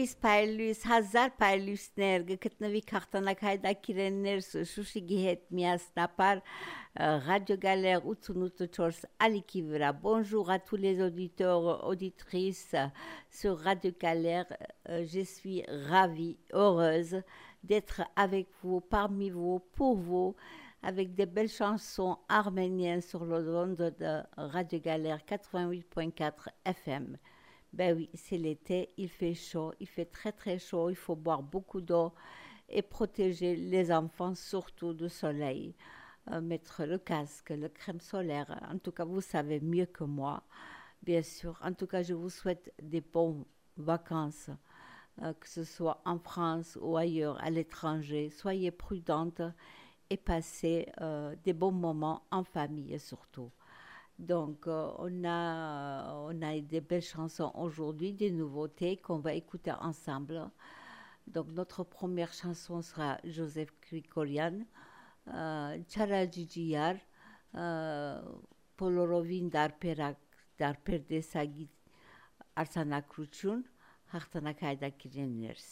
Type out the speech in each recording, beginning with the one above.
Պայլույս, հազար պայլույսներ գտնվի քաղաքականայդակիրներ Շուշիի հետ միասնապար Radio Galère 88.4 Aliki Vra. Bonjour à tous les auditeurs, auditrices sur Radio Galère. Je suis ravie, heureuse d'être avec vous, parmi vous, pour vous, avec des belles chansons arméniennes sur l'onde de Radio Galère 88.4 FM. Ben oui, c'est l'été, il fait chaud, il fait très très chaud, il faut boire beaucoup d'eau et protéger les enfants surtout du soleil. Mettre le casque, le crème solaire, en tout cas vous savez mieux que moi, bien sûr. En tout cas je vous souhaite des bonnes vacances, que ce soit en France ou ailleurs, à l'étranger. Soyez prudentes et passez des bons moments en famille surtout. Donc on a des belles chansons aujourd'hui, des nouveautés qu'on va écouter ensemble. Donc notre première chanson sera Joseph Krikorian, Չարաջիջիար բոլորովին դարբերդեսագի արձանագրություն հաղթանակ հայդակիրներս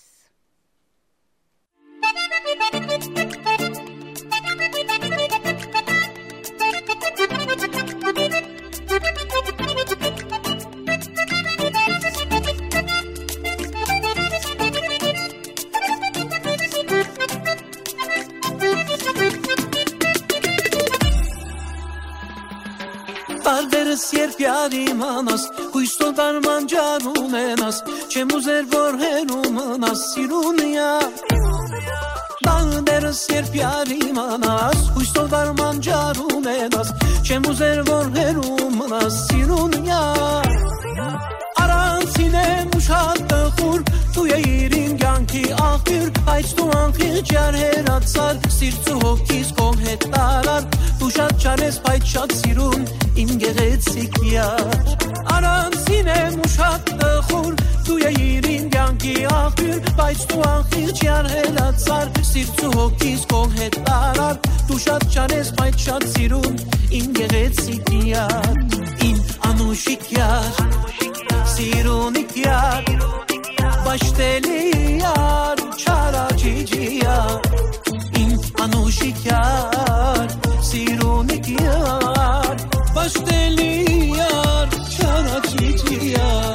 Բարդերս երբ յարիմանաս, հույստով արմանջար ունենաս, չեմ ուզեր որ հերու մնաս, սիրունիա Բարդերս երբ յարիմանաս, հույստով արմանջար ունենաս, չեմ ուզեր որ հերու մնաս, սիրունիա Արանցին եմ ուշատ տխուր, դու էիր իմ կյանքի աղբյուր, բայց դու անխիղճ յար հերացար, սիրտ ու հոգիս քո հետ տարար, դու շատ չարես, բայց շատ սիրուն, իմ գեղեցիկ յար Արանցին եմ ուշատ տխուր, դու էիր իմ կյանքի աղբյուր, բայց դու անխիղճ յար հերացար, սիրտ ու հոգիս քո հետ տարար, դու շատ չարես, բայց շատ սիրուն, իմ գեղեցիկ յար Իմ անուշիկ յար Սիրունիկ յար, բաշտելի յար, չարաջիջի յար Իմ անուշիկ յար, սիրունիկ յար, բաշտելի յար, չարաջիջի յար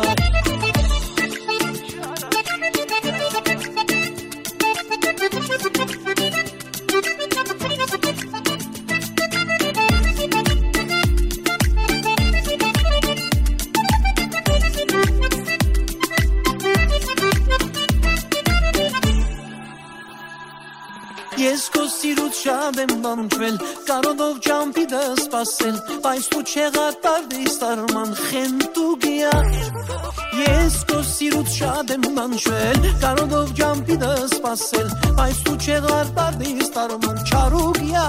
Ես քո սիրուց շատ եմ բանջվել, կարոտով ճամփիդը սպասել, բայց դու չեղար տարդիս տարման խենտուգիա Ես քո սիրուց շատ եմ բանջվել, կարոտով ճամփիդը սպասել, բայց դու չեղար տարդիս տարման չարուգիա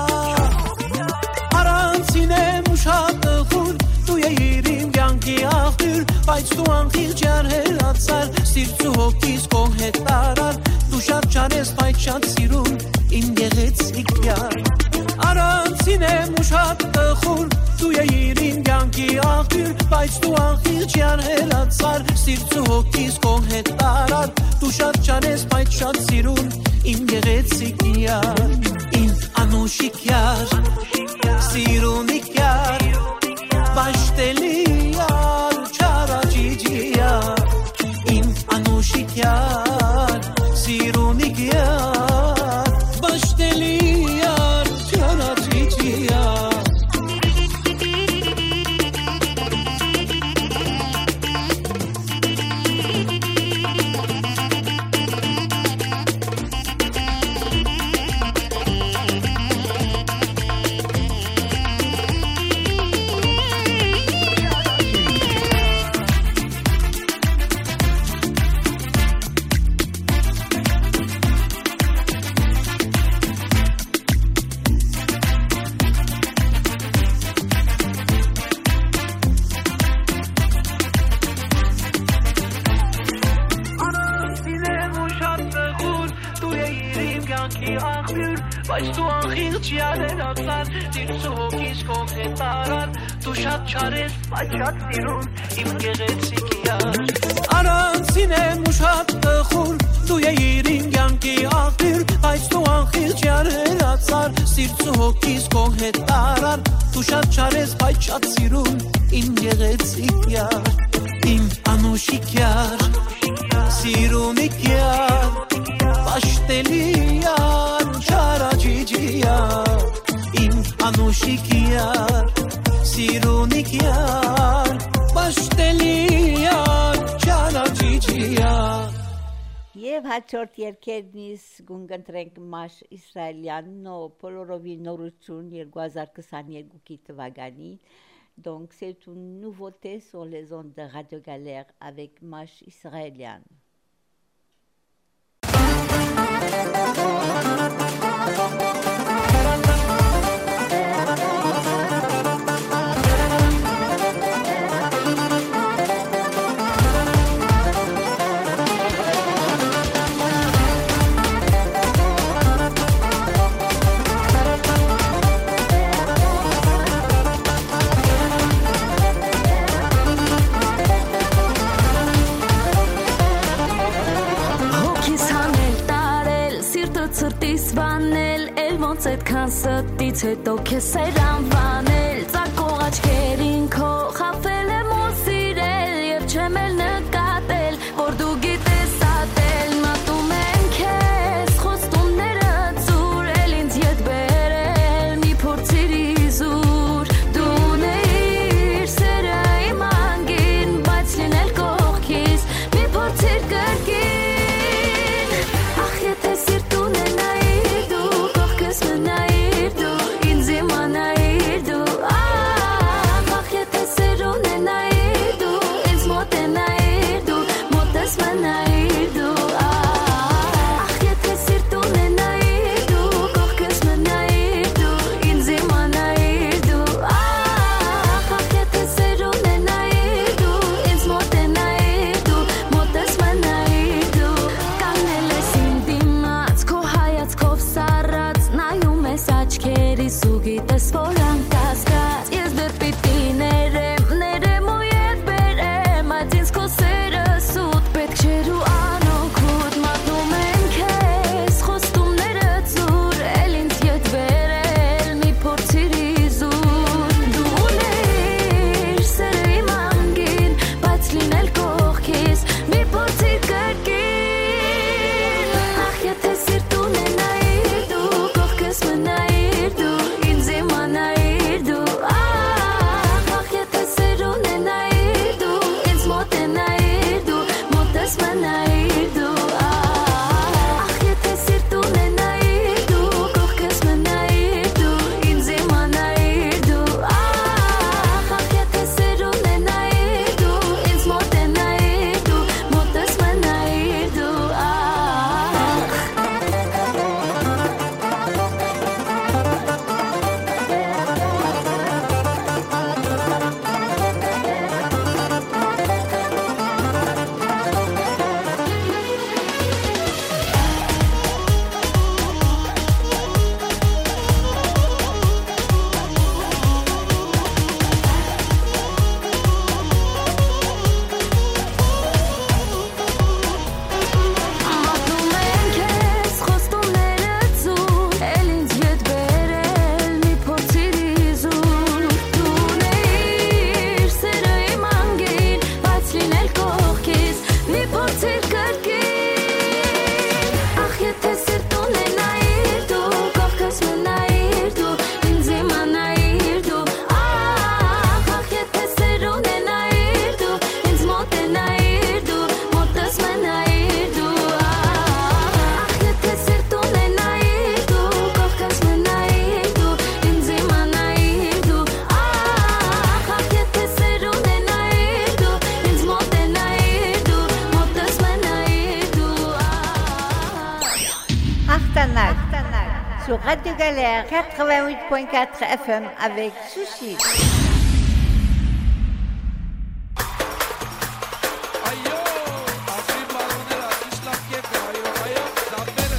Արանցին եմ ուշատ տխուր, դու էիր իմ կյանքի աղբյուր, բայց դու անխիղճ յար հերացար, սիրտ ու հոգիս քո հետ տարար, դու շատ չարես, բայց շատ սիրուն Իմ գեղեցիկ յար Արանցին եմ ուշատ տխուր, դու էիր իմ կյանքի աղբյուր, բայց դու անխիղճ յար հերացար, սիրտ ու հոգիս քո հետ տարար, դու շատ չարես, բայց շատ սիրուն, իմ գեղեցիկ յար Իմ անուշիկ յար, սիրունիկ յար, բաշտելի յար, չարաջիջի յար Իմ անուշիկ յար, սիրունիկ յար Başdeli yar, çaraçici yar Բայց դու անխիղճ յար հերացար, սիրտ ու հոգիս քո հետ տարար, դու շատ չարես, բայց շատ սիրուն, իմ գեղեցիկ յար Արանցին եմ ուշատ տխուր դու եիր իմ կյանքի աղբյուր բայց դու անխիղճ յարերացար սիրտ ու հոգիս քո հետ տարար դու շատ չարես բայց շատ սիրուն իմ գեղեցիկ յար իմ անուշիկ յար սիրունիկ յար պաշտելի յար չարաջիջի յար իմ անուշիկ յար սիրունիկ յար պաշտելի յար չարաջիջի յար Եվ հաջորդ երկերնից գունգընտրենք Մաշ Իսրայելյաննո Պոլորովի նորություն 2022 թվականին Donc c'est une nouveauté sur les ondes de Radio Galère avec Mach Israélien. Այդքան ստից հետո քեզ սերանվանել Ծակող աչքերին քո խաֆել եմ ու սիրել Եվ չեմ էլ նկատել, որ դու գիտես ատել Մատում են քեզ խոստումները ծուր Էլ ինձ ետ բերել մի փորձիր իզուր Դու ունեիր սերը իմ անգին Բայց լինել կողքիս մի փորձիր կրկին Ախ եթե սիրտ ունենայիր դու Մնայիր դու, ինձ իմանայիր դու Ախ եթե սեր ունենայիր դու, ինձ մոտենայիր դու Մոտես մնայիր դու Ախ եթե սիրտ ունենայիր դու, կողքս մնայիր դու Ինձ իմանայիր դու Ախ եթե սեր ունենայիր դու, ինձ մոտենայիր դու Մոտես մնայիր դու Կանգնել ես իմ դիմաց, քո հայացքով սառած Նայում ես աչքերիս ու գիտես որ անկասկած Ես դեռ պիտի ներեմ ու ետ բերեմ Այդ ինձ քո սերը սուտ պետք չէր ու անօգուտ Մատնում են քեզ խոստումները ծուր Էլ ինձ ետ բերել մի փորձիր իզուր Դու ունեիր սերը իմ անգին Բայց լինել կողքիս մի փորձիր կրկին Ախ եթե սիրտ ունենայիր դու Կողքս մնայիր դու, ինձ իմանայիր դու Ախ եթե սեր ունենայիր դու, ինձ մոտենայիր դու Մոտես մնայիր դու Ախ եթե սիրտ ունենայիր դու, կողքս մնայիր դու Ինձ իմանայիր դու Ախ եթե սեր ունենայիր դու, ինձ մոտենայիր դու Մոտես մնայիր դու Մատնում են քեզ խոստումները ծուր Էլ ինձ ետ բերել մի փորձիր իզուր Դու ունեիր սերը իմ անգին Բայց լինել կողքիս մի փորձիր կրկին Ախ եթե սիրտ ունենայիր դու Կողքս մնայիր դու Ինձ իմանայիր դու Ախ եթե սեր ունենայիր դու Ինձ մոտենայիր դու Մոտես մնայիր դու Ախ եթե սիրտ ունենայիր դու Կողքս մնայիր դու Ինձ իմանայիր դու Ախ եթե սեր ունենայիր դու Ինձ մոտենայիր դու Մոտես մնայիր դու Achtanak sur Radio Galère 88.4 FM avec Sushi. Ayo, así balonera, islam kefe, ayo, zambere.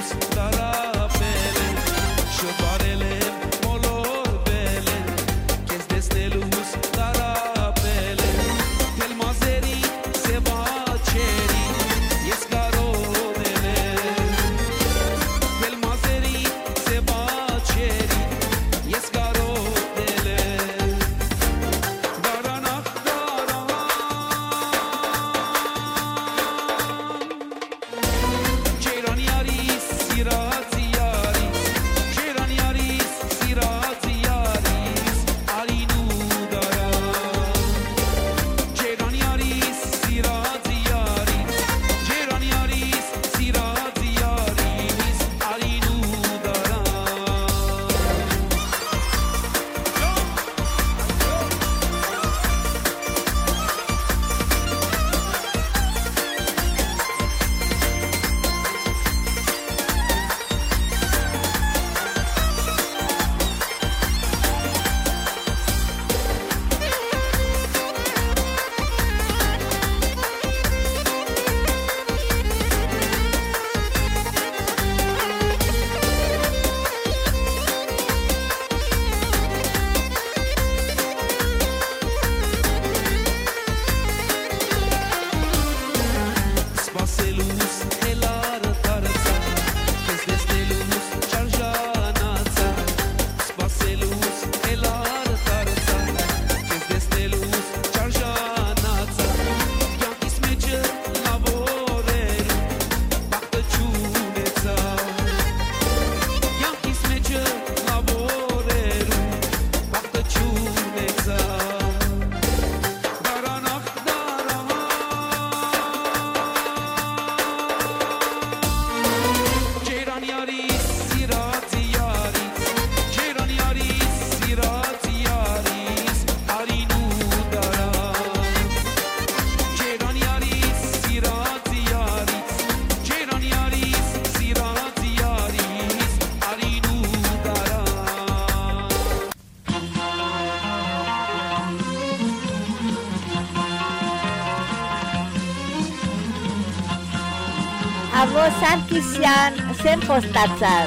Avo Sarkisyan, sen postatsar.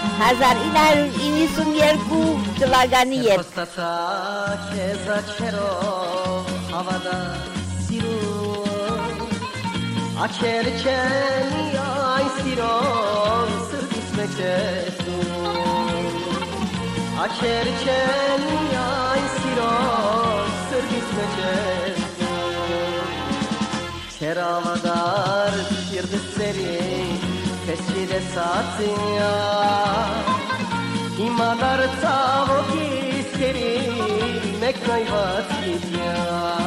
1992 թվականի երբ Postata քեզա չերո հավադա սիրուն Աչեր չենի այն սիրոն սրտիս մեջ ես դու Աչեր չենի այն սիրոն սրտիս մեջ ես դու Չեր ավադար սիրտս սերի քեզ չիդեսացիա Հիմա դարձավ օքիս կերի մեկ նայված գիտյա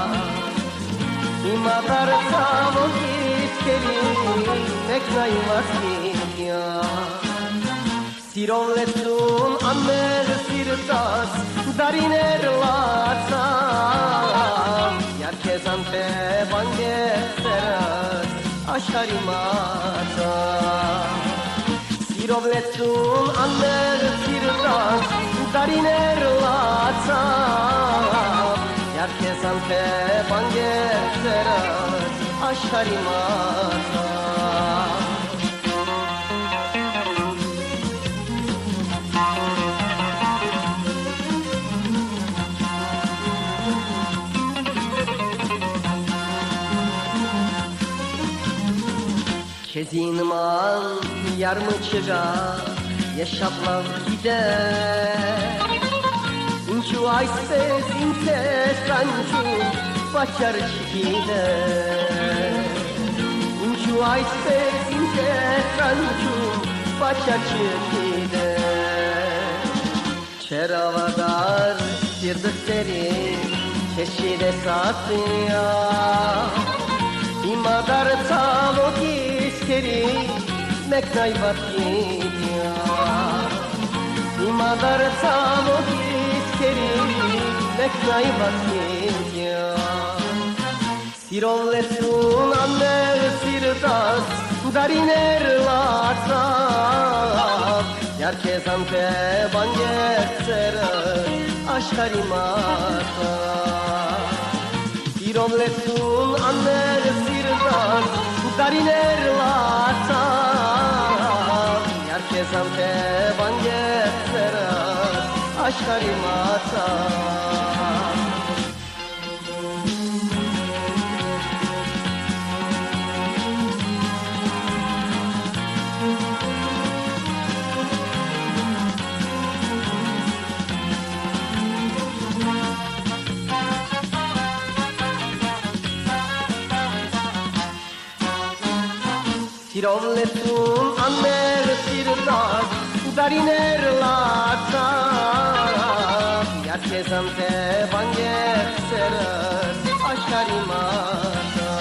Հիմա դարձավ օքիս կերի մեկ նայված գիտյա Սիրով լեցուն անմեղ սիրտաս դարիներ լացավ Յարքեզ անպեվ անգետ սերած աշխարի մացավ Սիրով լեցուն անմեղ սիրտաս դարիներ լացավ Յարքեզ անպեվ անգետ սերած աշխարի մացավ Քեզի նման յարմը չգա ես շատ լավ գիտեմ Ինչու այսպես ինձ ես կանչում պատճառ չգիտեմ Ինչու այսպես ինձ ես կանչում պատճառ չգիտեմ Չեր ավադար սիրտս սերի քեզ չիդեսացիա Հիմա դարձավ օքիս կերի մեկ նայված գիտյա Հիմա դարձավ օքիս կերի մեկ նայված գիտյա Սիրով լեցուն անմեղ սիրտաս դարիներ լացավ Յարքեզ անպեվ անգետ սերած աշխարի մացավ Սիրով լեցուն անմեղ սիրտաս դարիներ լացավ Santé bangesera aşkari mata Tirovletun amer sirdas dariner lata Yarkezante bangesera aşkari mata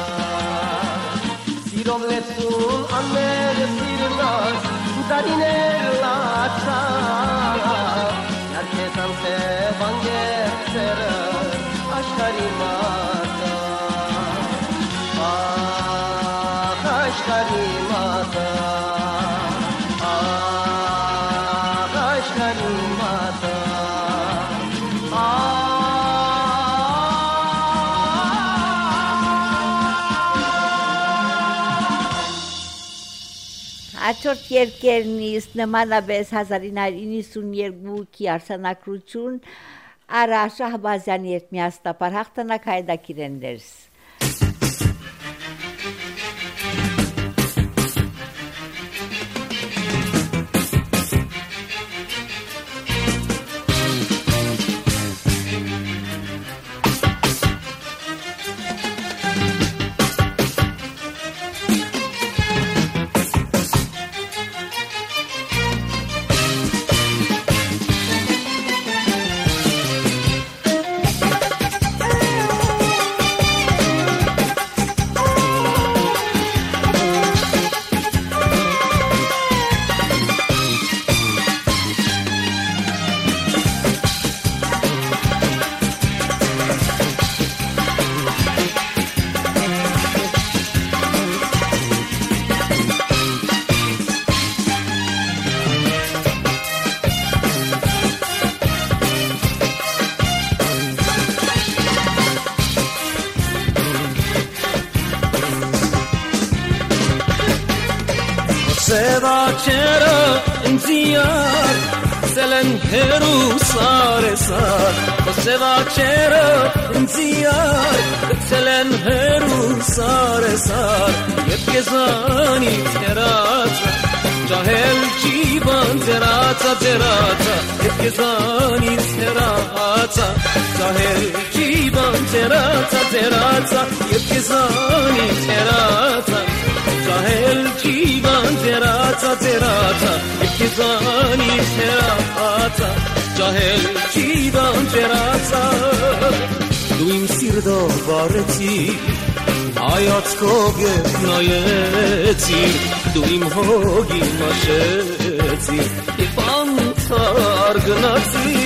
Tirovletun amer sirdas dariner lata Yarkezante bangesera aşkari mata aşkari mata aşkari mata Հաջորդ երկերնից նմանապես 1992-ի արձանագրություն Արա Շահբազյանի հետ միաստապար հաղթանակ հայդակիրեններս Sevacera inziar selen heru sare sar Sevacera inziar selen heru sare sar Yepkezani terata Cahel civan terata terata Yepkezani terata Cahel civan terata terata Yepkezani terata Cahel civan terata terata Yepkezani terata Cahel civan terata Duim sirdo vareti Hayat koge nayeti Duim hogi masheti İpan targnati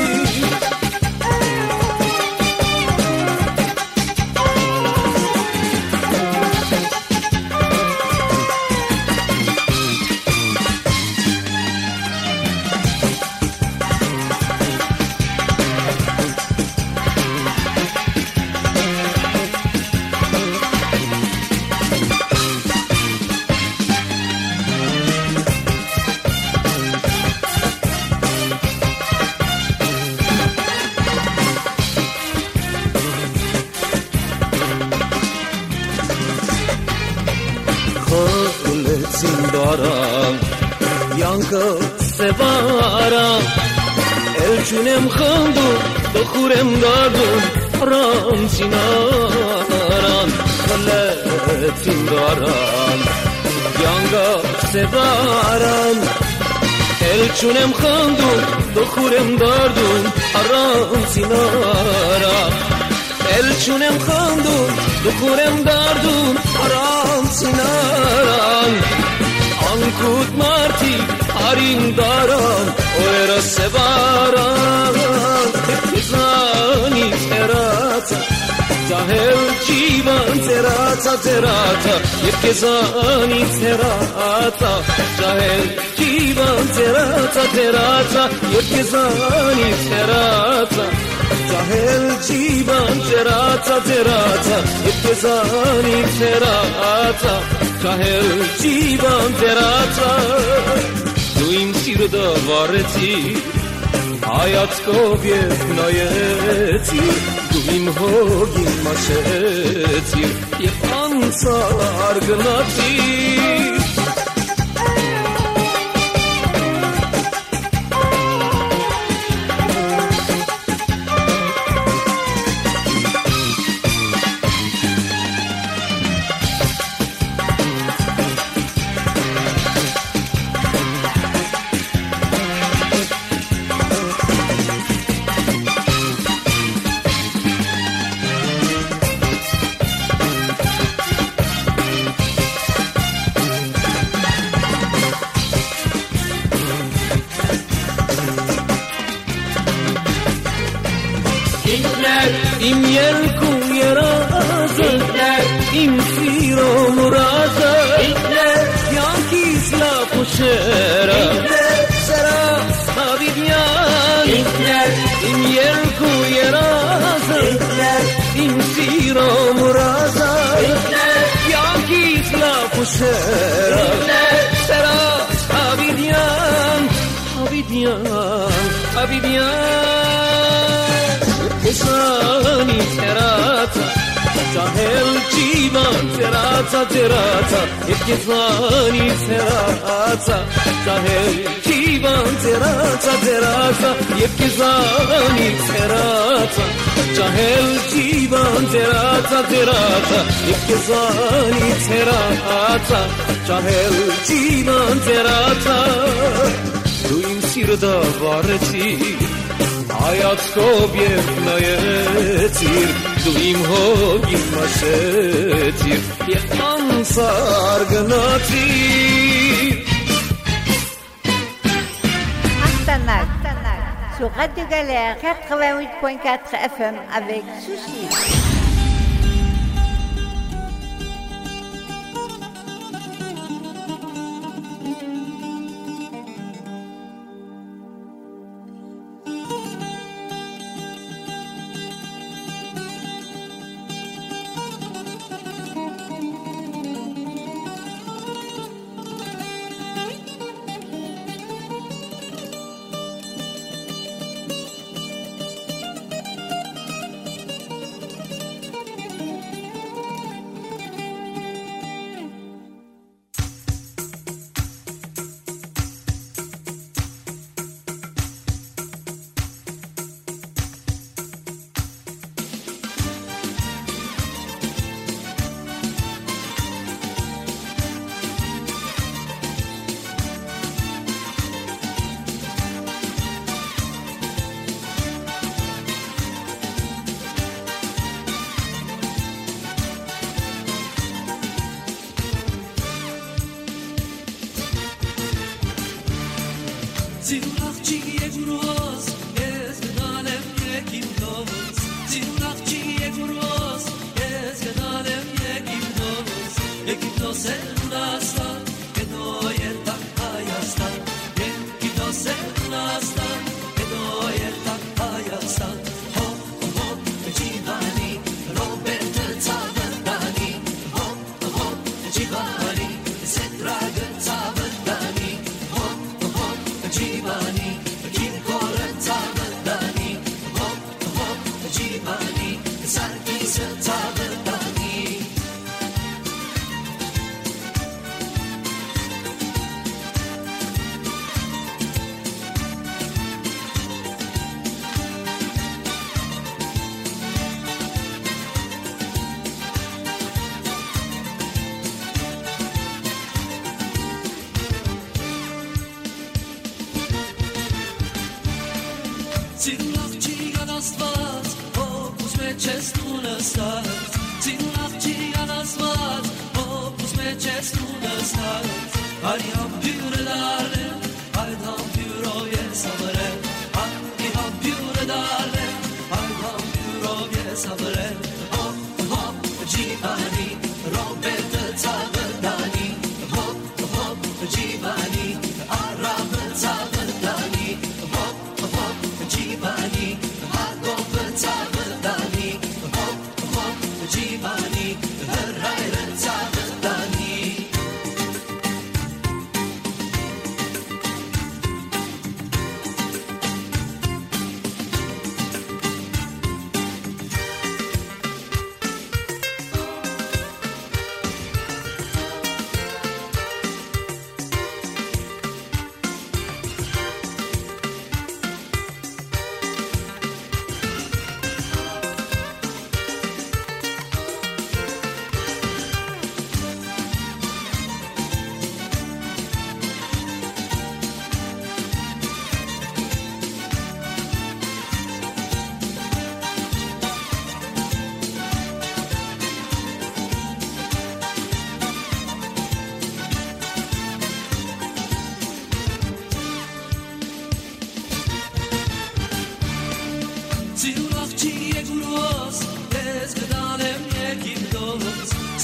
Yankı sevaram Elçünem xandu Dokurem dardum Ram sinaran Kaletim daran Yankı sevaram Elçünem xandu Dokurem dardum Ram sinaran Elçünem xandu Dokurem dardum Ram sinaran Ankut marti harin daran Oera sevaran Yepkezani terata Cahel civan terata terata Yepkezani terata Cahel civan terata terata Yepkezani terata Cahel civan terata terata Yepkezani terata Cahel civan terata սիրտը վառեցիր հայացքով և նայեցիր դու իմ հոգին մաշեցիր և անցար գնացիր Իմ երկու երազը իմ սիրո մուրազը կյանքիս լավ ուշերը սրա հավիդյան իմ երկու երազը իմ սիրո մուրազը կյանքիս լավ ուշերը սրա հավիդյան Esani terata, Jahel Jivan terata, Ekizani terata, Jahel Jivan terata, Ekizani terata, Jahel Jivan terata, Ekizani terata, Jahel Jivan terata, Duim sirda vareti. Հայացքով և նայեցիր, դու իմ հոգին մաշեցիր, և անցար գնացիր Astanac, sur Radio Galère 88.4 FM avec Sushi.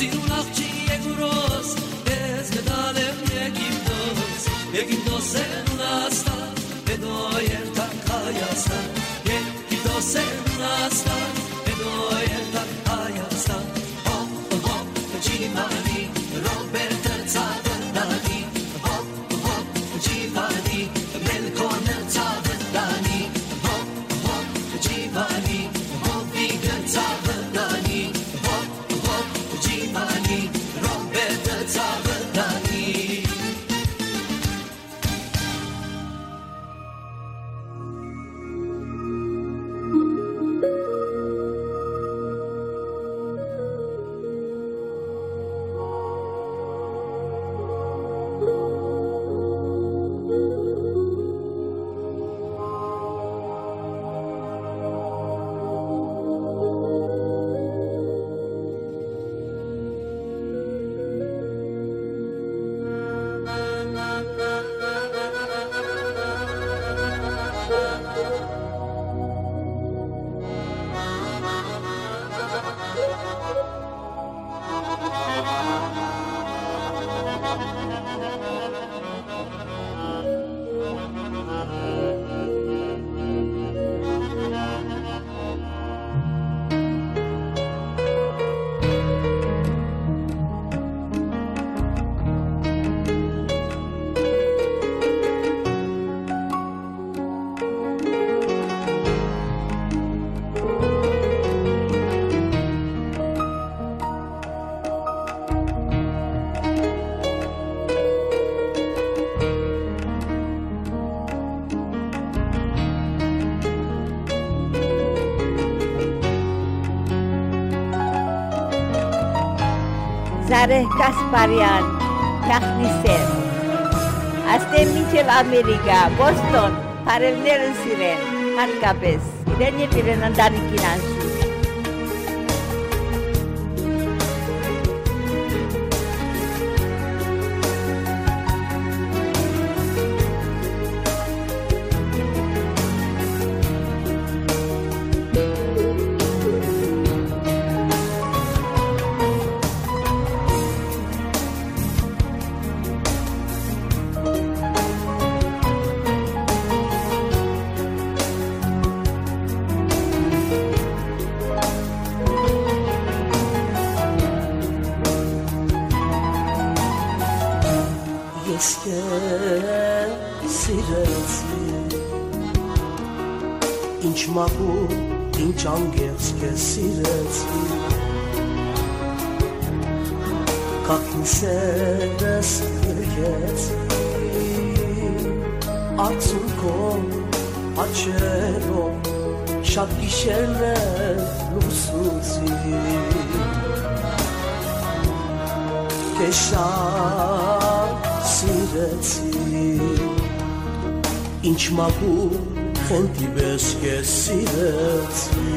Սիրուն աղջի եգուրոս Ես գդալեմ Եգիպտոս են ունաստան Հետո երթակ Հայաստան Եգիպտոս են ունաստան Հետո երթակ Հայաստան Հոպ, հոպ, ջիվանի Ռոբերտը ծավնդանի Հոպ, հոպ, ջիվանի Մելքոնը ծավնդանի Հոպ, հոպ, ջիվանի Հոպիկը ծավնդանի Հոպ, հոպ, ջիվանի Ռոբերտը ծավնդանի Զարեհ Կասպարյան, Թախնիսեր, աստեմ մինչև Ամերիկա, Բոստոն, պարևներ են սիրեն, հարկապես, իրեն և իրեն ընտանիքին անշուր։ Ինչ մաքուր, ինչ անգեղծ քեզ սիրեցի Կակին սերս երկեցի Արցունքով, աչերով Շատ գիշերներ լուսուցի Քեզ շատ սիրեցի Ինչ մաքուր Խենտի պես կեզ սիրեցի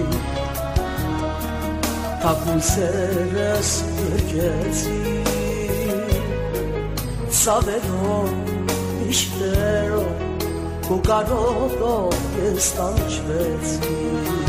Թակուն սերս երկեցի Սավերով, իշտերով Կոկարոտով ես տանչվեցի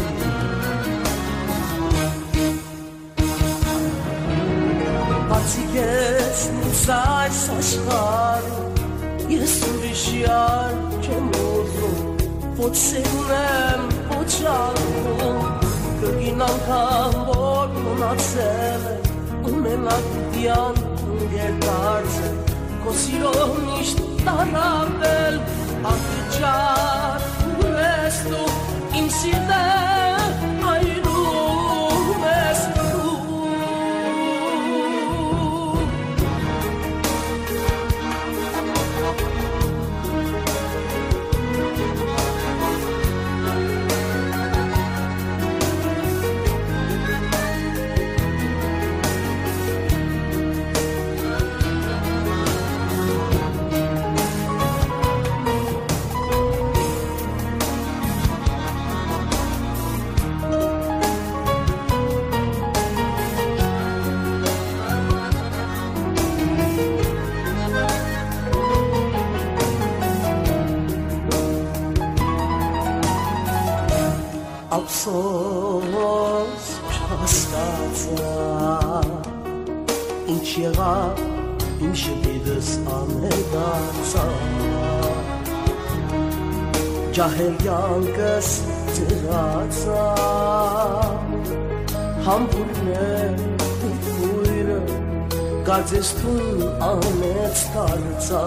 Բացի կեզ նուս այս աշխարում Ես ուրիշյար չեմ ուզում Ոչ սիրունեմ, ոչ ալում Կրգին անգամ, որ մնացել է Ունենակ դյան ուգեր դարձել Քո սիրով միշտ տարապել Ատիճար ուր ես դու Իմ սիրտը այրում ես դու Ափսոս չհասկացա եղա իմ շպիտս անհետացա ջահել յանքս ծրացա համբուրն է ույրը գարձես թուն անեց տարծա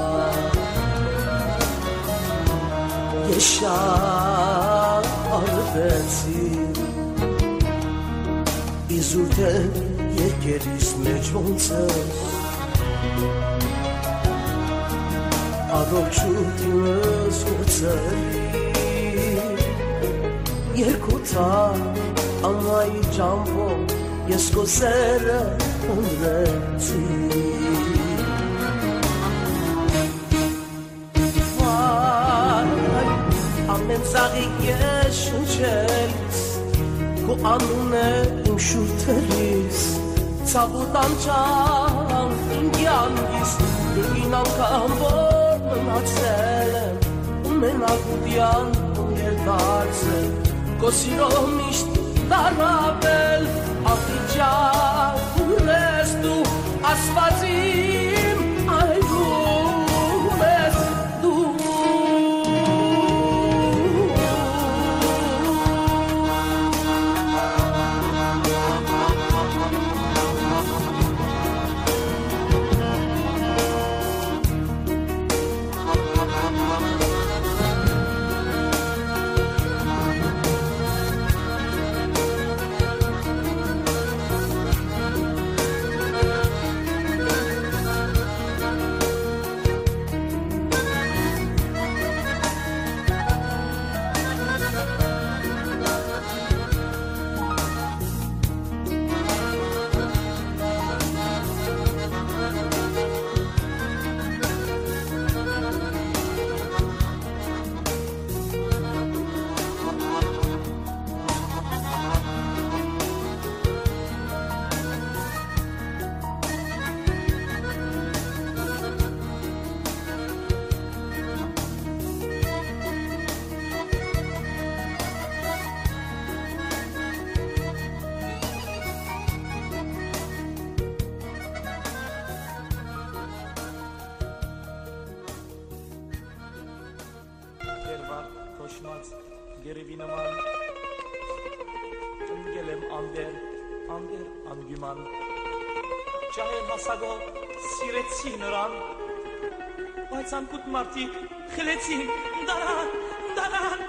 ես շատ արվեցի իզուր թե երկերիս մեջ ոնց ես առողջությունս ուրցրի երկու թար ամայի ճամփով ես քո սերը ունեցի ամեն ծաղիկ ես շնչելիս քո անունը իմ շուրթերիս ցավոտ անջան իմ կյանքիս ին անգամ որ մնացել եմ մենակ ու դյան ու երկարձել քո սիրո միշտ դարավել ախիջան ուր ես դու ասվածիմ այրում ես դու Ցանկուտ մարդիկ խլեցին դարան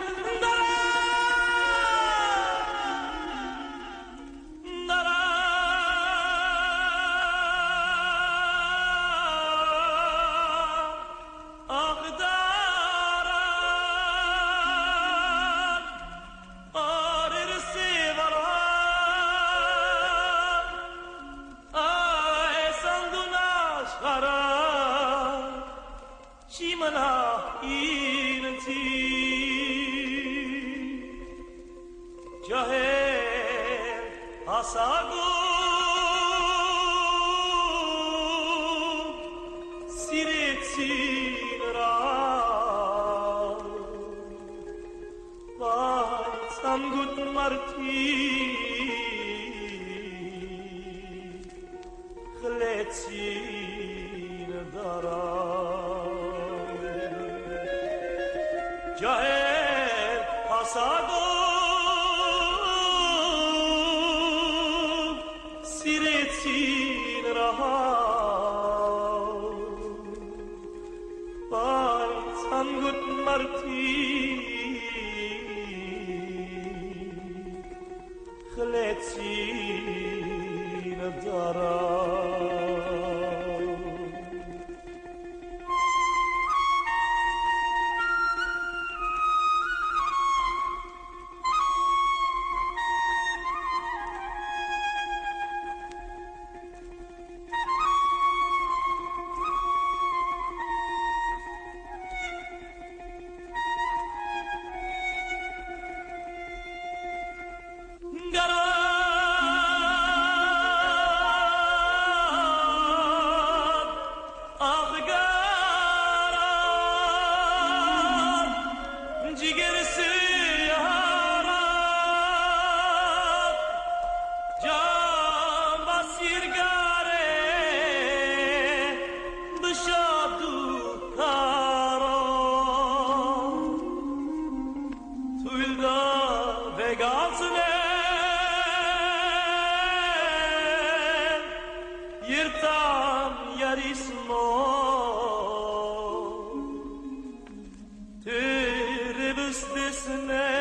Tiribistisne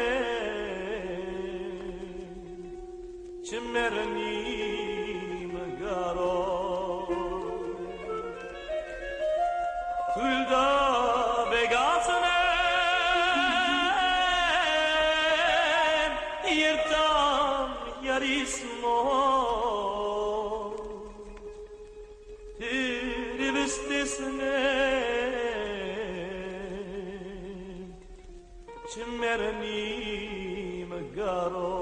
Çimerni Megaro Kulda Begasne Yertam Yarismo Tiribistisne Çimerni Megaro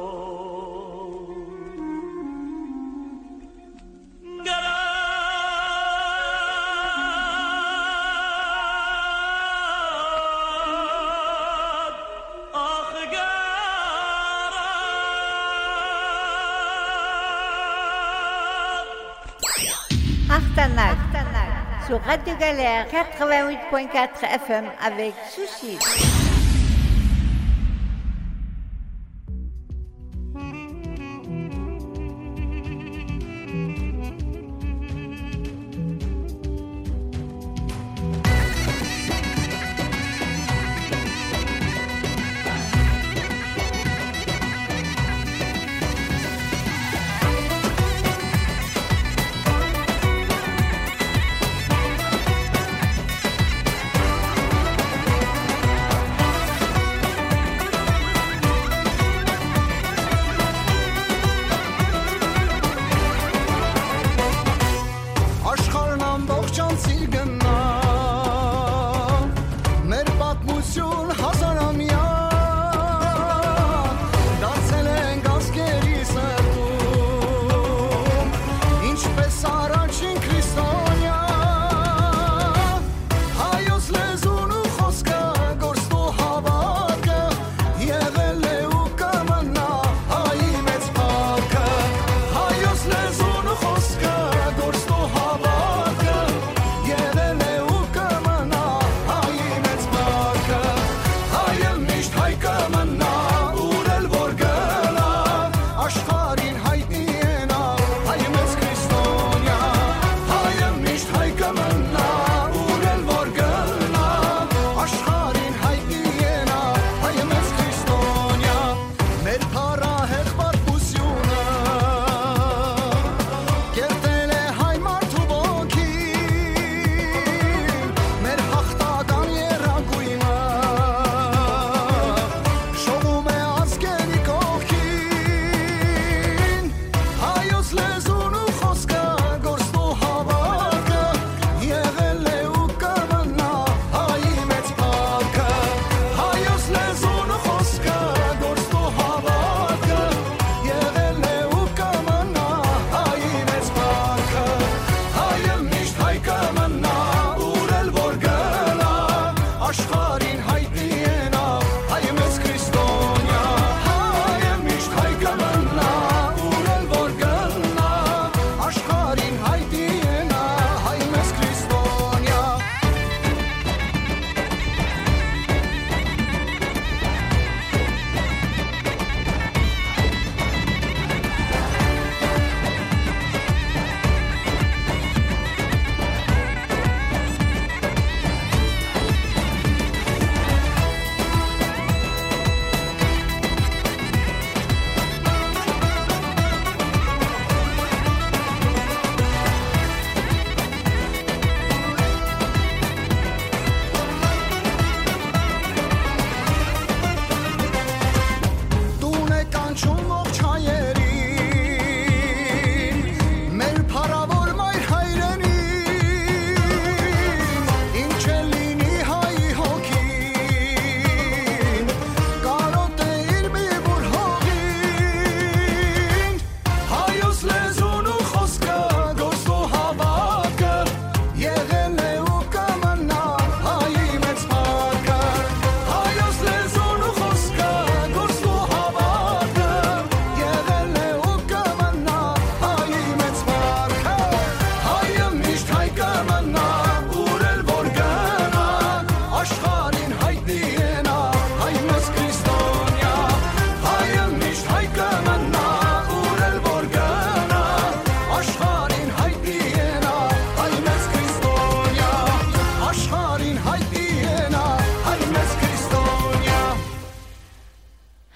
Achtanak, sur Radio Galère 88.4 FM avec Sushi.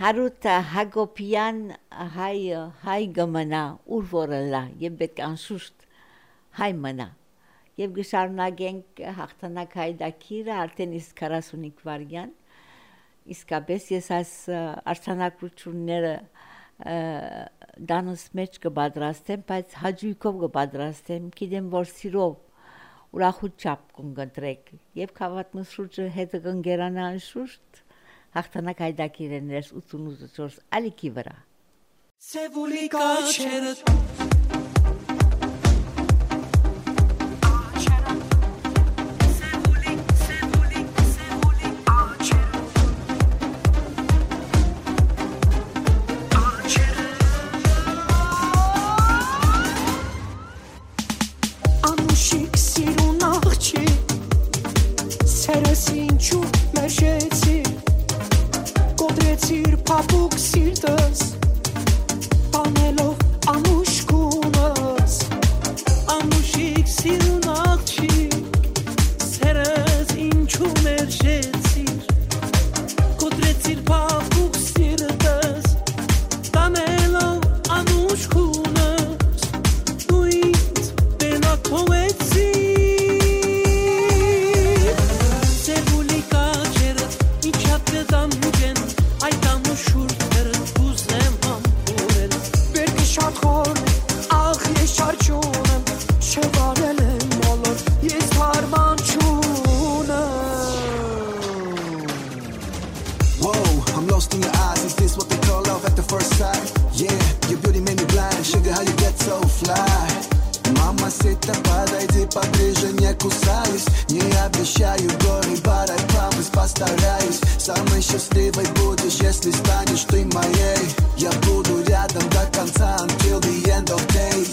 Հարութ Հակոբյան հայ գմնա ուր որելա եւ պետք անշուշտ հայ մնա եւ գշարունակենք հաղթանակ հայդակիրը արդեն իսկ 45 վարյան իսկապես ես այս արցանակությունները դանս մեջ կպատրաստեմ բայց հաջույքով կպատրաստեմ գիտեմ որ սիրով ուրախությամբ կընտրեք եւ քաղաքի շուրջը հետը կընկերանա անշուշտ հաղթանակ հայդակիրներս 88 ալիքի վրա Սևուլի կաչերը Անուշիկ սիրուն աղջի Սերս ինչու մերժեցի Կոտրեցիր պապուկ սիրտս Պանելով անուշ կունս Անուշիկ սիրուն աղջիկ Սերս ինչու մերժեցիր Կոտրեցիր պապուկ սիրտս Պանելով անուշ կունս Դու ինձ բենակ հովեցիր Սևուլի կաչերը իչատ կդամուգեն Այդ անուշուրդերը ուզեմ համպուրել Բերգի շատ խոր աղ ես շարջունեմ Շվարել եմ մոլոր ես հարման չունեմ Whoa, I'm lost in your eyes. Is this what they call love at the first sight? Yeah, your beauty made me blind. Sugar, how you get so fly? Мама, сита, подойди поближе, не кусаюсь. Не обещаю горы, but I promise, постараюсь. Самой счастливой будешь, если станешь ты моей. Я буду рядом до конца, until the end of days.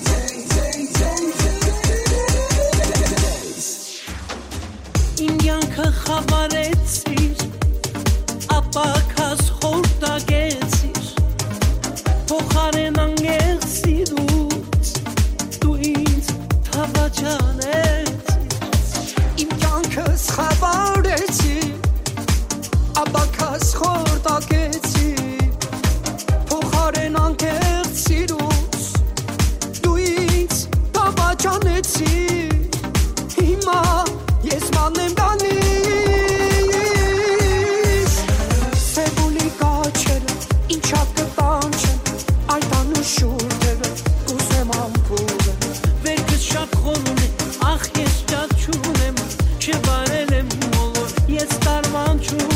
Ինյանքը խավարեցիր Ապակաս խորդագեցիր Փոխարեն անգեղ սիրուց Դու ինձ թավաճանեցիր Իմ կյանքս խավարեցիր Ապակաս խորդագեցիր Փոխարեն անգեղ սիրուց Դու ինձ թավաճանեցիր Հիմա ես ման եմ գալիս Սևուլի կաչերը ինչատ կպանչեն Այդ անուշուրդերը կուզեմ ամպուրը Վերքս շատ խորուն է, ախ ես ճատ չունեմ Չվարել եմ մոլոր, ես տարման չունեմ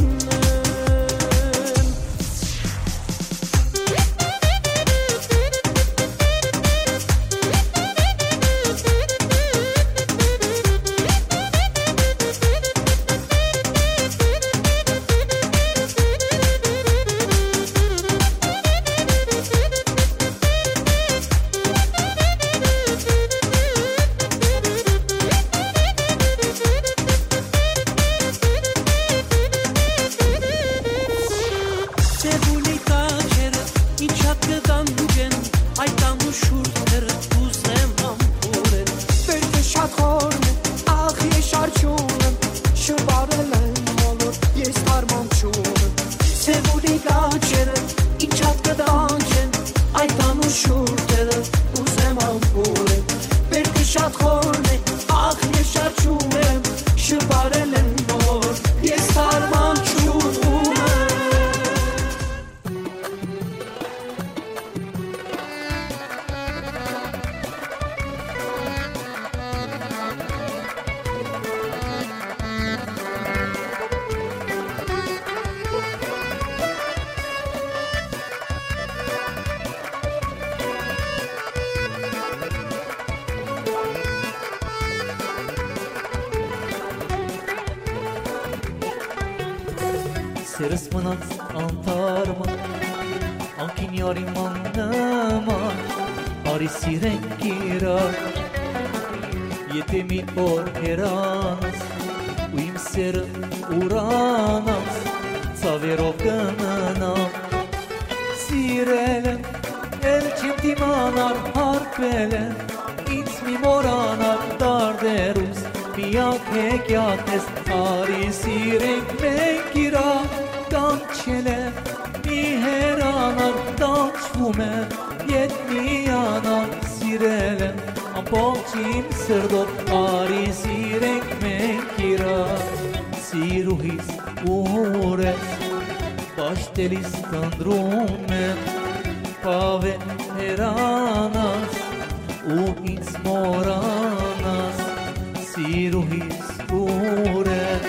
Սևուլի կաչերը ինչատ կդամուգեն Այդ անուշուրդերը ուզեմ համպուրել Վերքը շատ խորն է, աղ ես շարջունեմ Շվարել եմ մոլոր, ես հարման չունեմ Սևուլի կաչերը ինչատ կդամուգեն Այդ անուշուրդերը ուզեմ համպուրել Վերքը շատ խորն է, աղ ես շարջունեմ Շվարել եմ մոլոր, ես հարման չունեմ Սերս մնաց անտարման Անկին յարիման նման Արի սիրենք իրար Եթե մի օր հերանաս Ու իմ սերը ուրանաս Ծավերով կննամ Սիրել եմ, էլ չեմ դիմանար Հարպել եմ, ինձ մի մորանար Դարդերուս միակ հեկյատես Արի սիրենք մենք իրար Կանչել եմ yanar dançվում է Ետ միանալ սիրել եմ ամբողջ իմ սրտով Արի սիրենք մենք իրար Սիրուհիս ուր ես Պաշտելիս տնդրում եմ Պավե հերանաս ու ինձ մորանաս Սիրուհիս ուր ես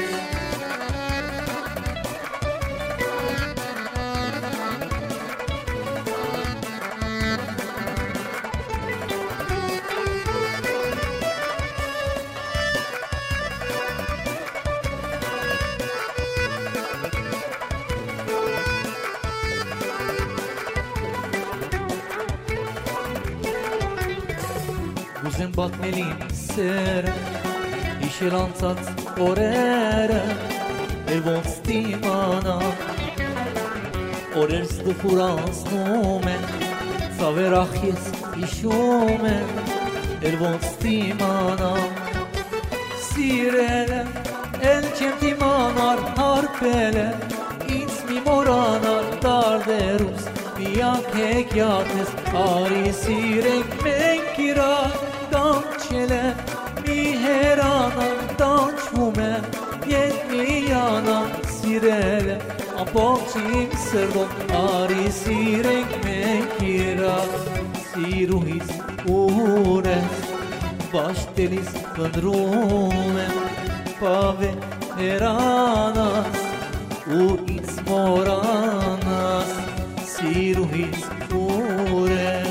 Ուզեմ բատնել իմ սերը Իշել անցած օրերը Էլ ոնց դիմանամ Օրեր ստուխուր անցնում են Ծավերախ ես իշում եմ Էլ ոնց դիմանամ Սիրել եմ Էլ չեմ դիմանար հարբել եմ Ինձ մի մորանար տարդերուս Միակ հեքյատ ես Արի սիրենք մենք իրար Dançել եմ մի հերանալ Dançվում եմ Ետ միանալ Սիրել եմ ամբողջ իմ սրտով Արի սիրենք մենք իրար Սիրուհիս ուր ես Պաշտելիս կնդրում եմ Պավե հերանաս ու ինձ մորանաս Սիրուհիս ուր ես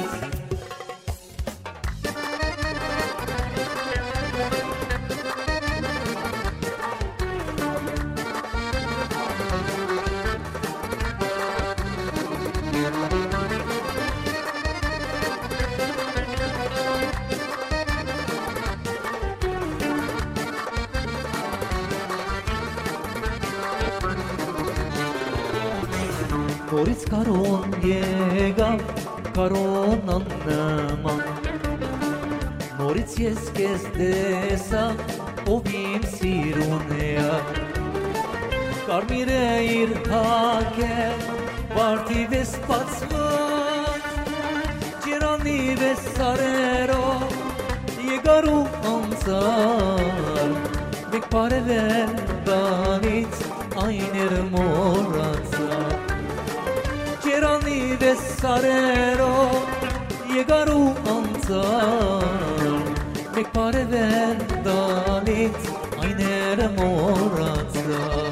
Նորից կարոն եկավ, կարոնան նման Նորից ես կեզ դեսա, ով իմ սիրուն էա Կարմիր է իր հակել, վարդի վես պացված Ջերանի վես սարերով, եկարու անցար Մեկ պարևել բանից, այն էր մորացար Ջերանի վես սարերով, եկարու անցար Մեկ պարևել բանից, այն էր մորացար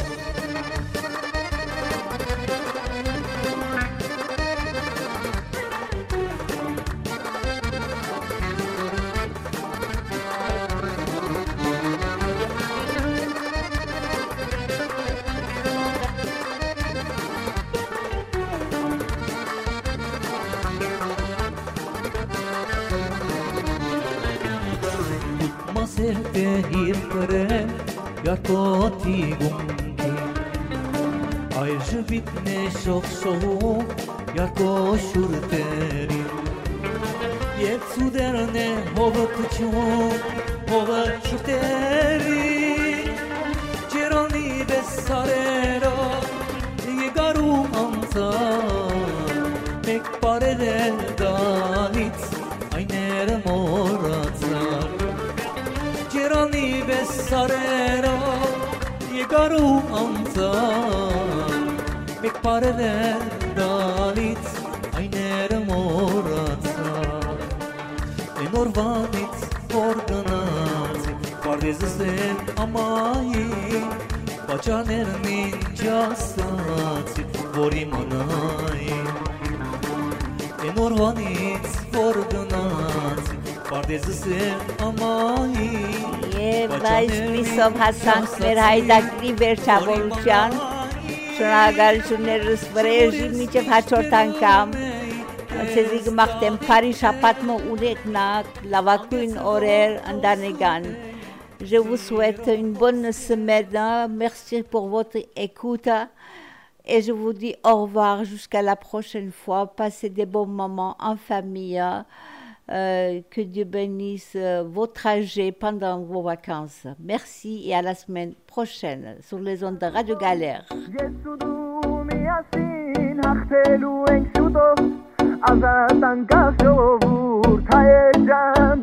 Maserte hirpere Yartoti gumki Ayrıca bitne şok soğuk Yarto şurteri Yetsu derne hova kıçum Hova şurteri Cerani besarera Yegaru amzar Mek pareder dalit Ayner moratzar Ջերանի վես սարերով եկարու անցար Մեկ պարևել դալից այները մորացար Են օրվանից որ գնացի Պարվեզս են ամայի Պաճաներն ինչ ասացի որ իմանայի Են օրվանից որ գնացի Պարվեզս են ամայի Եվ այսպիսով հասանք մեր հայդակրի վերջավորության շնորհակալություններս վրեժի մինչև հաջորդ անգամ ցեզի գմախտեմ Փարի շաբաթը ունենաք լավագույն օրեր ընտանեկան Je vous souhaite une bonne semaine. Merci pour votre écoute. Et je vous dis au revoir jusqu'à la prochaine fois. Passez des bons moments en famille. Que Dieu bénisse vos trajets pendant vos vacances. Merci et à la semaine prochaine sur les ondes de Radio Galère. hachelu en shuto azatan gashovur hayejan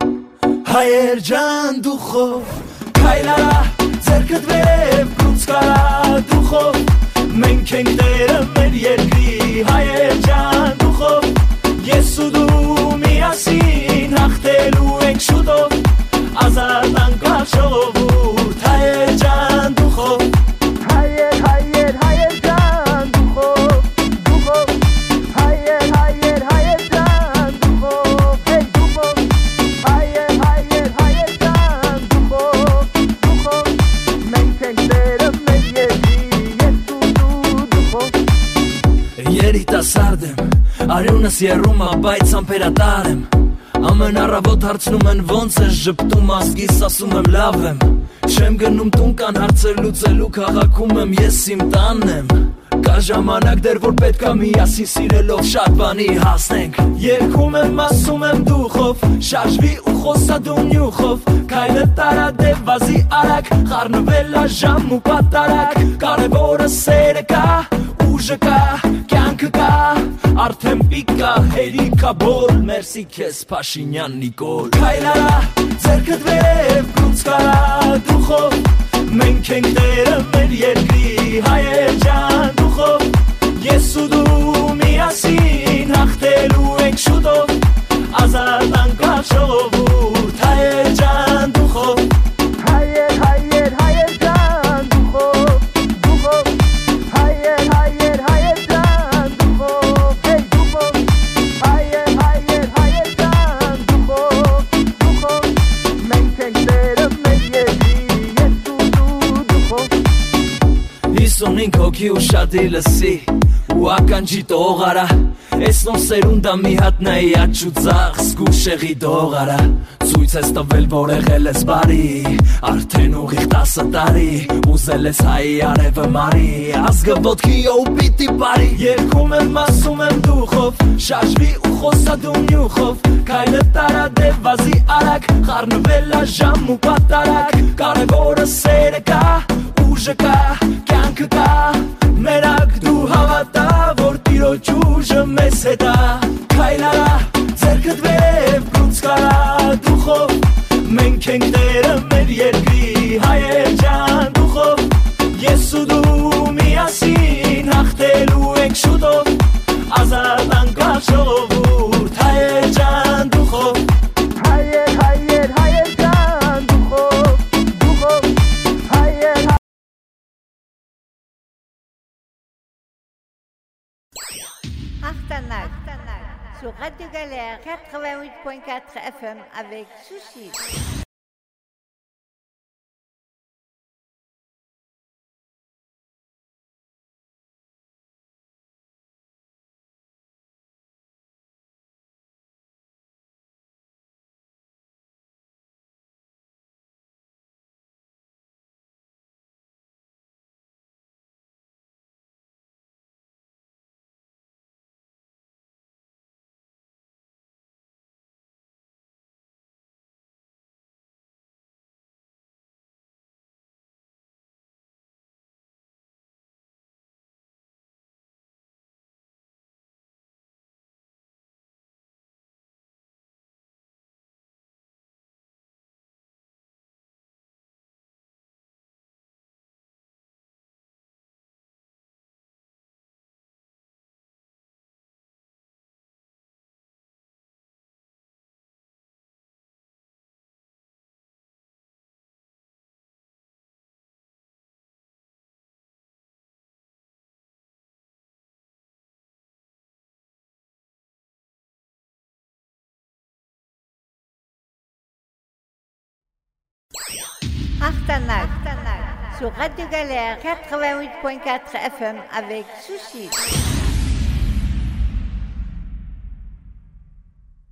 ducho kaylara zerket vev kutskara ducho men kengderem mer yergi hayejan ducho yesudu miasin hachelu en shuto azatan gashovur hayejan ducho Երիտասարդ եմ, արյունս երում բայց ամպերատար եմ Ամեն առավոտ հարցնում են ոնց ես ժպտում ազգիս ասում եմ լավ եմ Չեմ գնում տուն կան հարցեր լուծելու քաղաքում եմ ես իմ տանն եմ Կա ժամանակ դեռ որ պետքա միասին սիրելով շատ բանի հասնենք Երգում եմ ասում եմ դուխով շարժվի ու խոսա դու նյուխով Քայլը տարա դե վազի արագ խառնվել ա ժամ ու պատարագ Կարևորը սերը կա ուժը կա կյանքը կա Արդեն պիկա հերիքա բոլ Մերսի քեզ Փաշինյան Նիկոլ Քայլարա ձերքդ վերև կրուցկարա դուխով Մենք ենք դերը մեր երկրի հայեր ջան դուխով Ես ու դու միասին հաղթելու ենք շուտով Ազատ անկախ ժողովուրդ հայեր ջան դուխով Հայեր ջան դուխով դուխով Հայեր ջան դուխով Հեյ դուխով Հայեր ջան դուխով դուխով Մենք ենք դերը մեր երկրի Հիսունին կոքի ու շատի լսի ու ականջի տողարա Ես նոր սերունդա մի հատ նայի աչ ու ձախ զգուշեղի դողարա Ցույց ես տվել որ եղել ես բարի Արդեն ուղիղ 10 տարի Ուզել ես հայի արևը մարի Ազգը ոտքի ու պիտի բարի Երգում եմ ասում եմ դուխով Շարժվի ու խոսա դու նյուխով Քայլը տարա դե վազի արագ Խառնվել ա ժամ ու պատարագ Կարևորը սերը կա ուժը կա կյանքը կա Մերակ դու հավատա որ տիրոջ ուժը մեզ հետ ա Քայլարա ձերքդ վերև կրուցկարա դուխով Մենք ենք դերը մեր երկրի հայեր ջան դուխով Ես ու դու միասին հաղթելու ենք շուտով Ազատ անկախ ժողովուրդ հայեր ջան դուխով Հայեր ջան դուխով դուխով Հայեր Artanac, sur Radio Galère 88.4 FM avec Sushi. Artanac, sur Radio Galère 88.4 FM avec Sushi.